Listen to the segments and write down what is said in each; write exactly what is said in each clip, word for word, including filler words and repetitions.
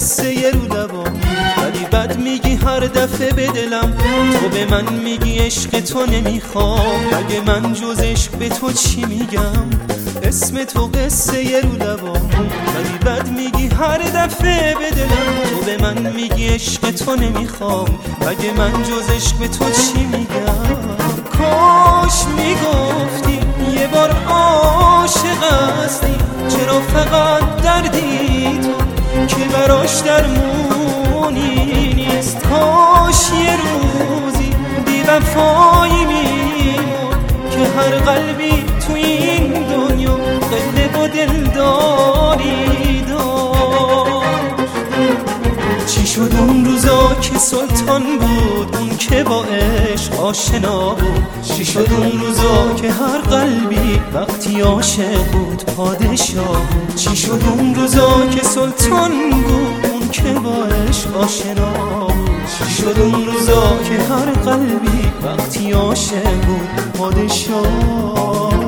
قصه رو لبام، ولی بد میگی هر دفعه به دلم. تو به من میگی عشق تو نمیخوام، اگه من جز عشق به تو چی میگم؟ اسم تو قصه رو لبام، ولی بد میگی هر دفعه به دلم. تو به من میگی عشق تو نمیخوام، اگه من جز عشق به تو چی میگم؟ کاش میگفتی یه بار عاشق هستی، چرا فقط دردی تو که براش درمونی نیست؟ کاش یه روزی بی وفایی میمون که هر قلبی تو این دنیا قلب و دلداری داشت. چی شد اون روزا که سلطان بود، اون که با عشق آشنا بود؟ چی شد اون روزا که هر قلبی وقتی عاشق بود پادشاه بود؟ چی شد اون روزا که سلطان بود، اون که با عشق آشنا بود؟ چی شد اون روزا که هر قلبی وقتی عاشق بود پادشاه؟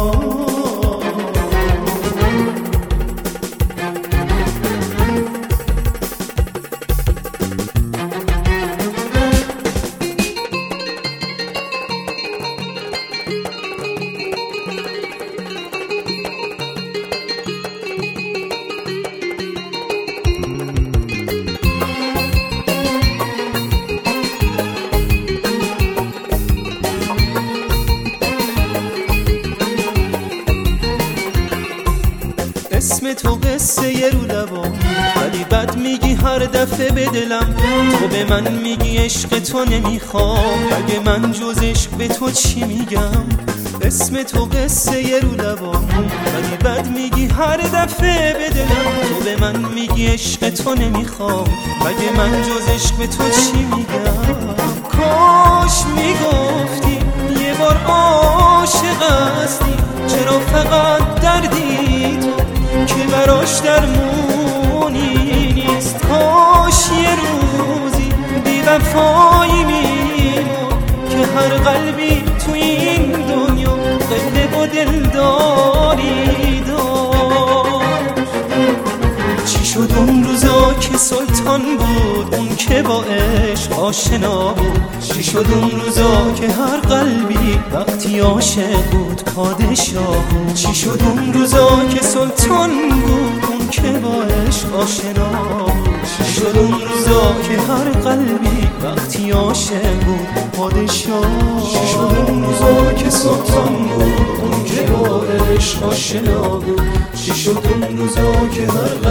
اسم تو قصه رو لبام، ولی بد میگی هر دفعه به دلم. تو به من میگی عشق تو نمیخوام، اگه من جز عشق به تو چی میگم؟ اسم تو قصه رو لبام، ولی بد میگی هر دفعه به دلم. تو به من میگی عشق تو نمیخوام، اگه من جز عشق به تو چی میگم؟ کاش میگفتی یه بار عاشق هستی، چرا فقط دردی تو که براش درمونی نیست؟ کاش یه روزی بی وفایی میمون که هر قلبی تو این دنیا قلب و دلداری داشت. چی شد اون روزا که سلطان بود، اون که با عشق آشنا بود؟ چی شد اون روزا که هر قلبی وقتی عاشق بود پادشاه بود؟ چی شد اون روزا که سلطان بود، اون که با عشق آشنا بود؟ چی شد اون روزا که هر قلبی وقتی عاشق بود پادشاه؟ چی شد اون روزا که سلطان بود، اون که با عشق آشنا بود؟ چی شد اون روزا که هر